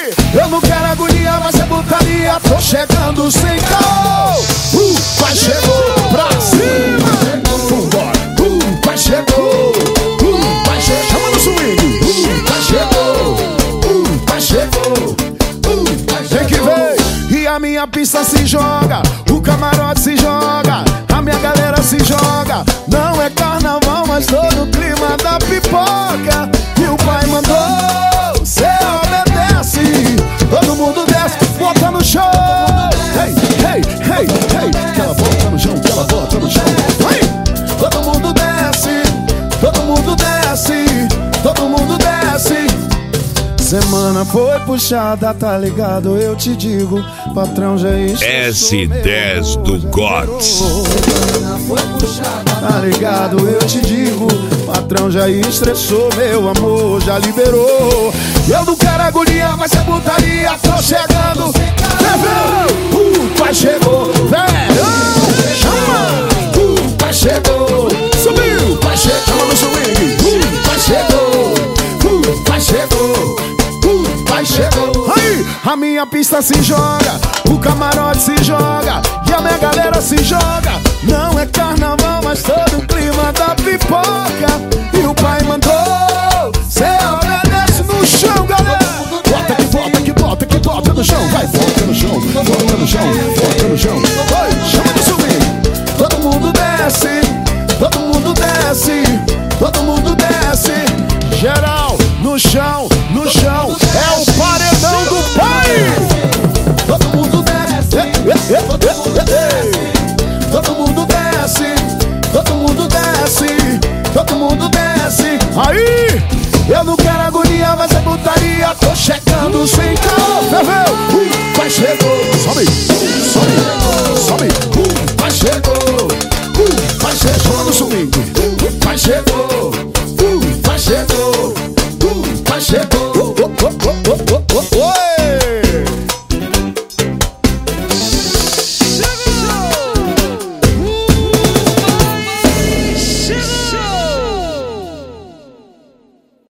eu não quero agonia, mas é putaria. Tô chegando sem caô. Vai chegou pra cima. Vambora. Vai chegou. Vai chegou. Chama no swing. Vai chegou. Vai chegou. Tem que ver. E a minha pista se joga, o camarote se joga, a minha galera se joga. Não é carnaval, mas tô no clima da pipoca. E o pai mandou, cê obedece. Todo mundo desce, bota no chão. Hey, hey, hey, hey. Que ela bota no chão, que ela bota no chão. Hey. Todo mundo desce, todo mundo desce, todo mundo desce. Semana foi puxada, tá ligado? Eu te digo, patrão já S10 do GOTS. Semana foi puxada, tá ligado? Eu te digo, patrão já estressou, meu amor já liberou. Eu não quero agonia, mas é putaria. Tô chegando, pai chegou, velho, chama, pai chegou, subiu, pai chegou, chama no swing, pai chegou, pai chegou. Chegou. Aí, a minha pista se joga, o camarote se joga e a minha galera se joga. Não é carnaval, mas todo o clima da pipoca. E o pai mandou, cê obedece no chão, galera. Bota que bota, que bota, que bota no chão. Vai, bota no chão, bota no chão, bota no chão. Vai, chama de subir. Todo mundo desce, todo mundo desce, todo mundo desce. Geral, no chão, no chão. É o paredão do pai. Todo mundo desce, todo mundo desce, todo mundo desce, todo mundo desce. Aí, eu não quero agonia, mas é putaria. Tô chegando sem caô. Vai chegou, sobe, sobe, sobe. Vai chegou, vai chegou. Chama no swing. Vai chegou, vai chegou, vai chegou.